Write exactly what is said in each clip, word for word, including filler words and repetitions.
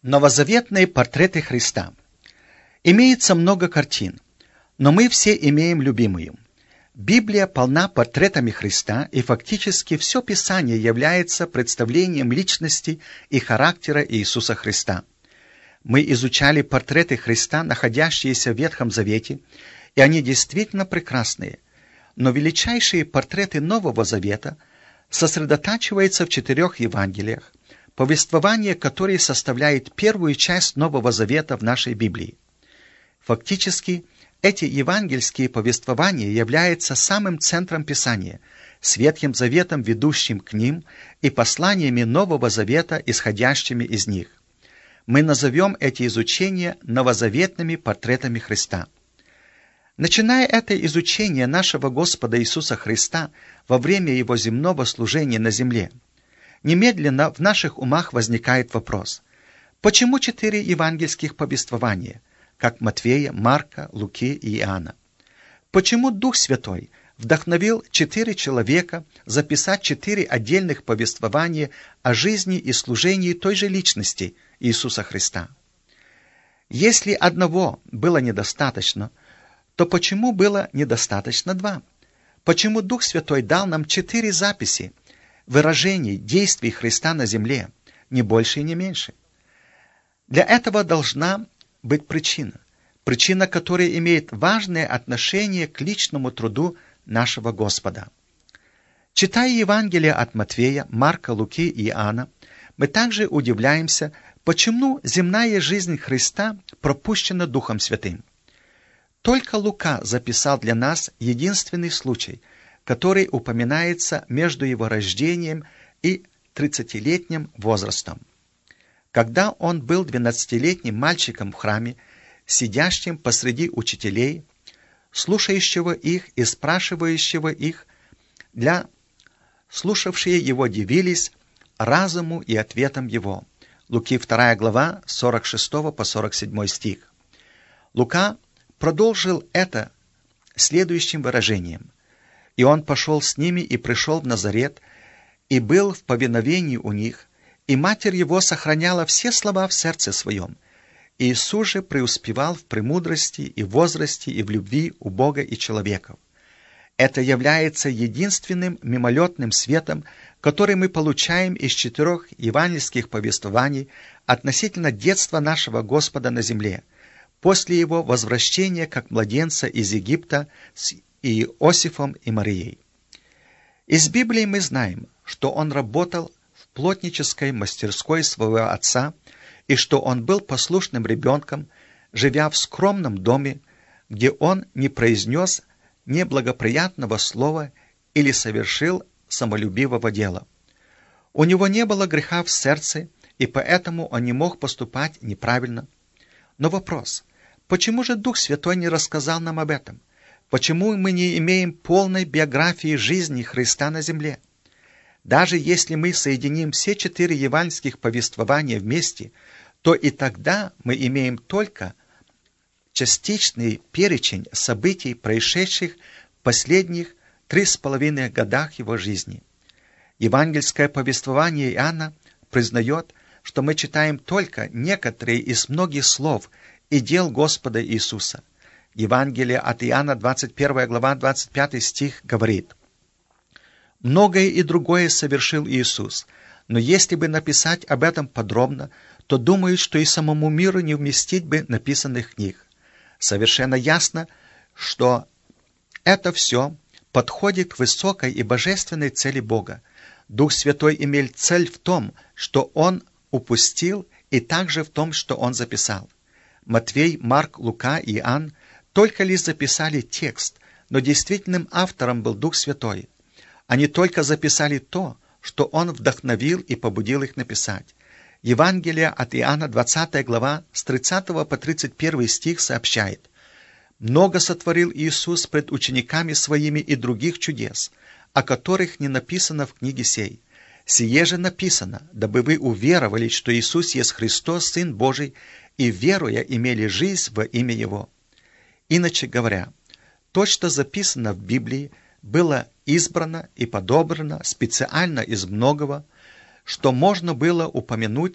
Новозаветные портреты Христа. Имеется много картин, но мы все имеем любимую. Библия полна портретами Христа, и фактически все Писание является представлением личности и характера Иисуса Христа. Мы изучали портреты Христа, находящиеся в Ветхом Завете, и они действительно прекрасные. Но величайшие портреты Нового Завета сосредотачиваются в четырех Евангелиях, повествование, которое составляет первую часть Нового Завета в нашей Библии. Фактически, эти евангельские повествования являются самым центром Писания, с Ветхим Заветом, ведущим к ним, и посланиями Нового Завета, исходящими из них. Мы назовем эти изучения новозаветными портретами Христа. Начиная это изучение нашего Господа Иисуса Христа во время Его земного служения на земле, немедленно в наших умах возникает вопрос: почему четыре евангельских повествования, как Матфея, Марка, Луки и Иоанна? Почему Дух Святой вдохновил четыре человека записать четыре отдельных повествования о жизни и служении той же личности Иисуса Христа? Если одного было недостаточно, то почему было недостаточно два? Почему Дух Святой дал нам четыре записи выражений действий Христа на земле, не больше и не меньше? Для этого должна быть причина, причина, которая имеет важное отношение к личному труду нашего Господа. Читая Евангелие от Матфея, Марка, Луки и Иоанна, мы также удивляемся, почему земная жизнь Христа пропущена Духом Святым. Только Лука записал для нас единственный случай, который упоминается между его рождением и тридцатилетним возрастом. Когда он был двенадцатилетним мальчиком в храме, сидящим посреди учителей, слушающего их и спрашивающего их, для слушавшие его дивились разуму и ответам его. Луки вторая глава, с сорок шестого по сорок седьмой стих. Лука продолжил это следующим выражением: «И он пошел с ними и пришел в Назарет, и был в повиновении у них, и матерь его сохраняла все слова в сердце своем. Иисус же преуспевал в премудрости и возрасте и в любви у Бога и человеков». Это является единственным мимолетным светом, который мы получаем из четырех евангельских повествований относительно детства нашего Господа на земле, после его возвращения как младенца из Египта с Иосифом и Марией. Из Библии мы знаем, что он работал в плотнической мастерской своего отца и что он был послушным ребенком, живя в скромном доме, где он не произнес неблагоприятного слова или совершил самолюбивого дела. У него не было греха в сердце, и поэтому он не мог поступать неправильно. Но вопрос: почему же Дух Святой не рассказал нам об этом? Почему мы не имеем полной биографии жизни Христа на земле? Даже если мы соединим все четыре евангельских повествования вместе, то и тогда мы имеем только частичный перечень событий, происшедших в последних три с половиной годах его жизни. Евангельское повествование Иоанна признает, что мы читаем только некоторые из многих слов и дел Господа Иисуса. Евангелие от Иоанна, двадцать первая глава, двадцать пятый стих говорит: «Многое и другое совершил Иисус, но если бы написать об этом подробно, то думаю, что и самому миру не вместить бы написанных книг». Совершенно ясно, что это все подходит к высокой и божественной цели Бога. Дух Святой имел цель в том, что Он упустил, и также в том, что Он записал. Матвей, Марк, Лука и Иоанн только лишь записали текст, но действительным автором был Дух Святой. Они только записали то, что Он вдохновил и побудил их написать. Евангелие от Иоанна, двадцатая глава, с тридцатого по тридцать первый стих сообщает: «Много сотворил Иисус пред учениками Своими и других чудес, о которых не написано в книге сей. Сие же написано, дабы вы уверовали, что Иисус есть Христос, Сын Божий, и, веруя, имели жизнь во имя Его». Иначе говоря, то, что записано в Библии, было избрано и подобрано специально из многого, что можно было упомянуть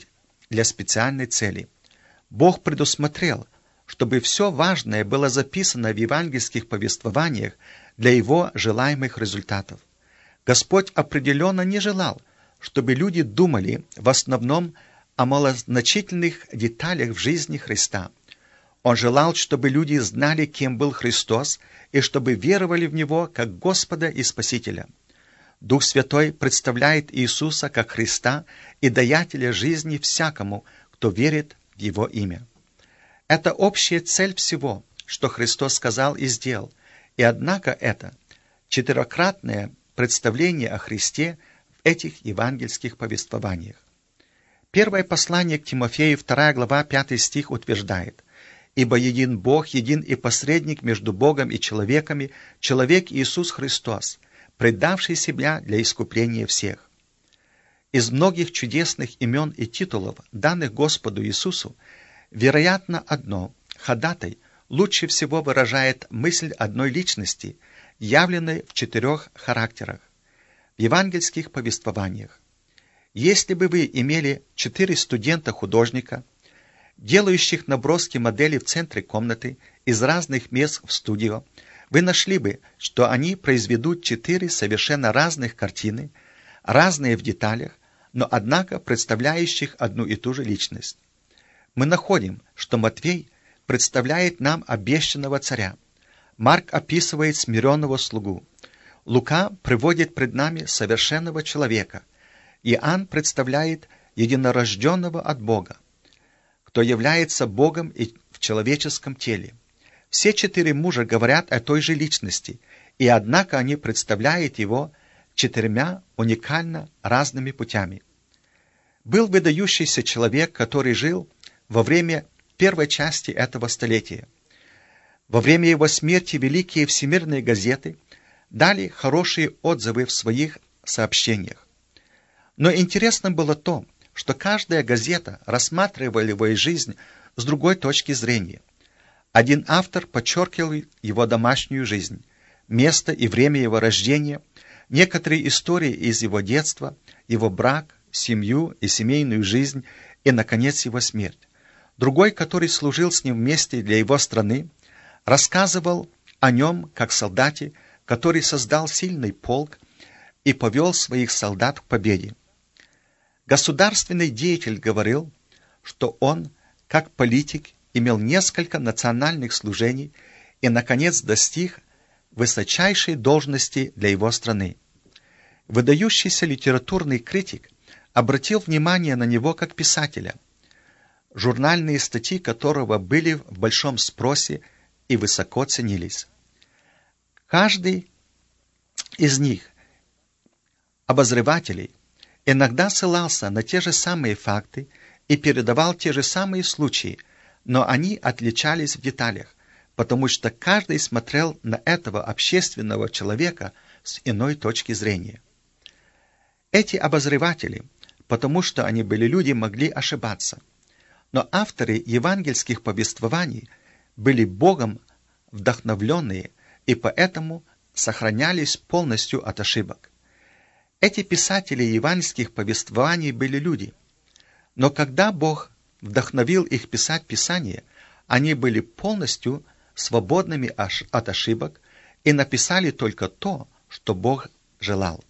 для специальной цели. Бог предусмотрел, чтобы все важное было записано в евангельских повествованиях для его желаемых результатов. Господь определенно не желал, чтобы люди думали в основном о малозначительных деталях в жизни Христа. Он желал, чтобы люди знали, кем был Христос, и чтобы веровали в Него как Господа и Спасителя. Дух Святой представляет Иисуса как Христа и даятеля жизни всякому, кто верит в Его имя. Это общая цель всего, что Христос сказал и сделал, и однако это четырехкратное представление о Христе в этих евангельских повествованиях. Первое послание к Тимофею, вторая глава, пятый стих утверждает: «Ибо един Бог, един и посредник между Богом и человеками, человек Иисус Христос, предавший себя для искупления всех». Из многих чудесных имен и титулов, данных Господу Иисусу, вероятно, одно, ходатай, лучше всего выражает мысль одной личности, явленной в четырех характерах. В евангельских повествованиях. Если бы вы имели четыре студента-художника, делающих наброски моделей в центре комнаты из разных мест в студио, вы нашли бы, что они произведут четыре совершенно разных картины, разные в деталях, но однако представляющих одну и ту же личность. Мы находим, что Матвей представляет нам обещанного царя, Марк описывает смиренного слугу, Лука приводит пред нами совершенного человека, Иоанн представляет единорожденного от Бога, кто является Богом и в человеческом теле. Все четыре мужа говорят о той же личности, и однако они представляют его четырьмя уникально разными путями. Был выдающийся человек, который жил во время первой части этого столетия. Во время его смерти великие всемирные газеты дали хорошие отзывы в своих сообщениях. Но интересно было то, что каждая газета рассматривала его жизнь с другой точки зрения. Один автор подчеркивал его домашнюю жизнь, место и время его рождения, некоторые истории из его детства, его брак, семью и семейную жизнь и, наконец, его смерть. Другой, который служил с ним вместе для его страны, рассказывал о нем как солдате, который создал сильный полк и повел своих солдат к победе. Государственный деятель говорил, что он, как политик, имел несколько национальных служений и, наконец, достиг высочайшей должности для его страны. Выдающийся литературный критик обратил внимание на него как писателя, журнальные статьи которого были в большом спросе и высоко ценились. Каждый из них, обозревателей, иногда ссылался на те же самые факты и передавал те же самые случаи, но они отличались в деталях, потому что каждый смотрел на этого общественного человека с иной точки зрения. Эти обозреватели, потому что они были люди, могли ошибаться, но авторы евангельских повествований были Богом вдохновленные и поэтому сохранялись полностью от ошибок. Эти писатели евангельских повествований были люди, но когда Бог вдохновил их писать Писание, они были полностью свободными от ошибок и написали только то, что Бог желал.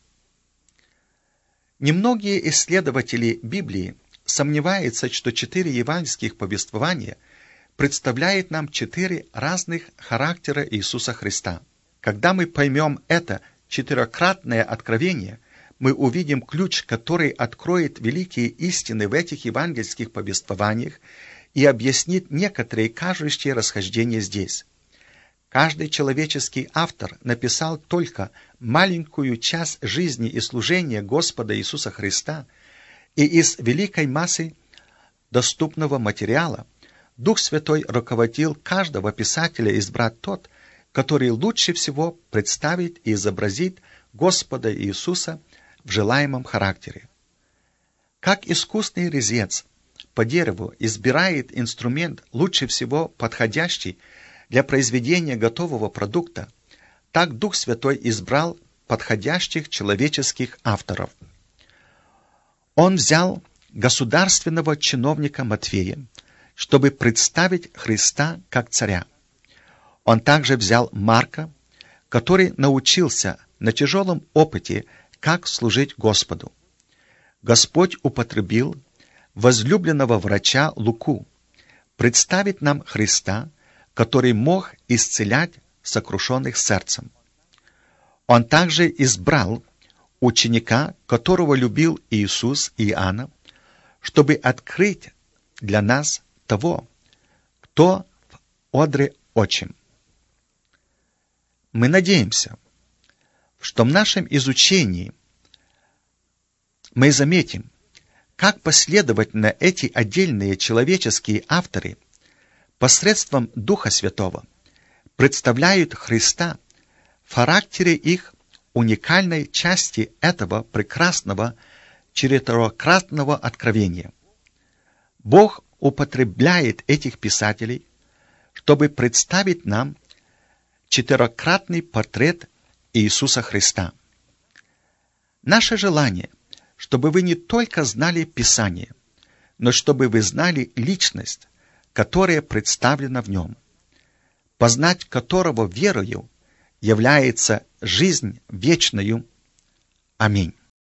Немногие исследователи Библии сомневаются, что четыре евангельских повествования представляют нам четыре разных характера Иисуса Христа. Когда мы поймем это четырехкратное откровение, мы увидим ключ, который откроет великие истины в этих евангельских повествованиях и объяснит некоторые кажущие расхождения здесь. Каждый человеческий автор написал только маленькую часть жизни и служения Господа Иисуса Христа, и из великой массы доступного материала Дух Святой руководил каждого писателя избрать тот, который лучше всего представит и изобразит Господа Иисуса в желаемом характере. Как искусный резец по дереву избирает инструмент, лучше всего подходящий для произведения готового продукта, так Дух Святой избрал подходящих человеческих авторов. Он взял государственного чиновника Матфея, чтобы представить Христа как царя. Он также взял Марка, который научился на тяжелом опыте, как служить Господу. Господь употребил возлюбленного врача Луку представить нам Христа, который мог исцелять сокрушенных сердцем. Он также избрал ученика, которого любил Иисус Иоанна, чтобы открыть для нас того, кто в одре очим. Мы надеемся, что в нашем изучении мы заметим, как последовательно эти отдельные человеческие авторы посредством Духа Святого представляют Христа в характере их уникальной части этого прекрасного четырехкратного откровения. Бог употребляет этих писателей, чтобы представить нам четырехкратный портрет Иисуса Христа. Наше желание, чтобы вы не только знали Писание, но чтобы вы знали личность, которая представлена в нем, познать которого верою является жизнь вечною. Аминь.